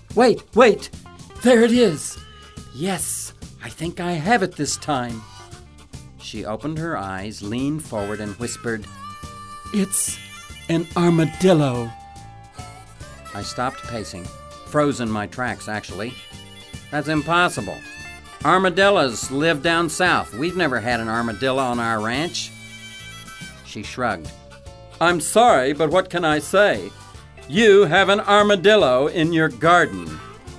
Wait! There it is! Yes, I think I have it this time. She opened her eyes, leaned forward, and whispered, "It's an armadillo." I stopped pacing, froze in my tracks, actually. That's impossible. Armadillos live down south. We've never had an armadillo on our ranch. She shrugged. "I'm sorry, but what can I say? You have an armadillo in your garden."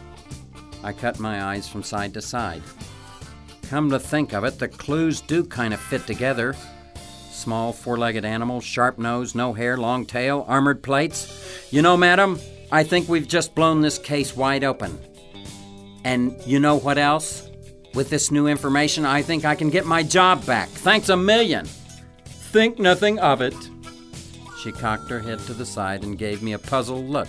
I cut my eyes from side to side. Come to think of it, the clues do kind of fit together. Small, four-legged animal, sharp nose, no hair, long tail, armored plates. You know, madam, I think we've just blown this case wide open. And you know what else? With this new information, I think I can get my job back. Thanks a million. Think nothing of it. She cocked her head to the side and gave me a puzzled look.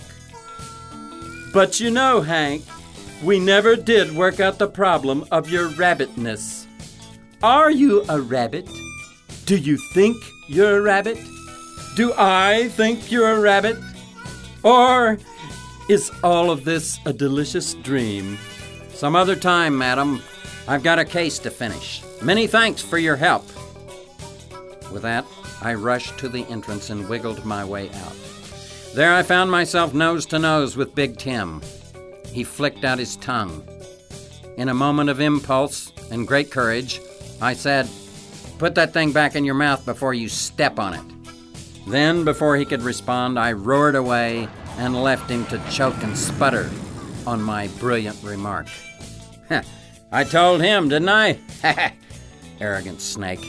But you know, Hank, we never did work out the problem of your rabbitness. Are you a rabbit? Do you think you're a rabbit? Do I think you're a rabbit? Or is all of this a delicious dream? Some other time, madam. I've got a case to finish. Many thanks for your help. With that, I rushed to the entrance and wiggled my way out. There I found myself nose to nose with Big Tim. He flicked out his tongue. In a moment of impulse and great courage, I said, "Put that thing back in your mouth before you step on it." Then, before he could respond, I roared away and left him to choke and sputter on my brilliant remark. I told him, didn't I? Arrogant snake.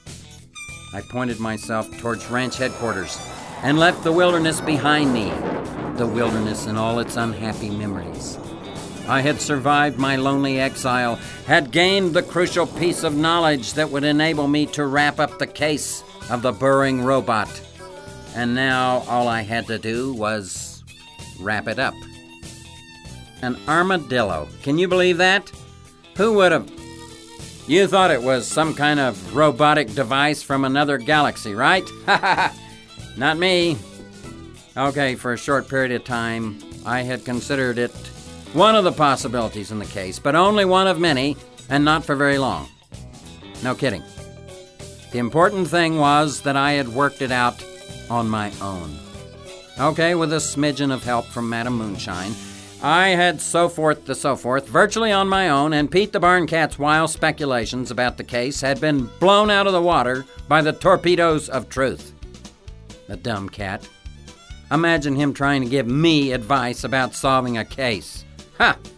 I pointed myself towards ranch headquarters and left the wilderness behind me. The wilderness and all its unhappy memories. I had survived my lonely exile, had gained the crucial piece of knowledge that would enable me to wrap up the case of the burrowing robot. And now all I had to do was wrap it up. An armadillo. Can you believe that? Who would have? You thought it was some kind of robotic device from another galaxy, right? Not me. Okay, for a short period of time, I had considered it one of the possibilities in the case, but only one of many, and not for very long. No kidding. The important thing was that I had worked it out on my own. Okay, with a smidgen of help from Madam Moonshine, I had so forth, virtually on my own, and Pete the Barn Cat's wild speculations about the case had been blown out of the water by the torpedoes of truth. The dumb cat. Imagine him trying to give me advice about solving a case. Ha!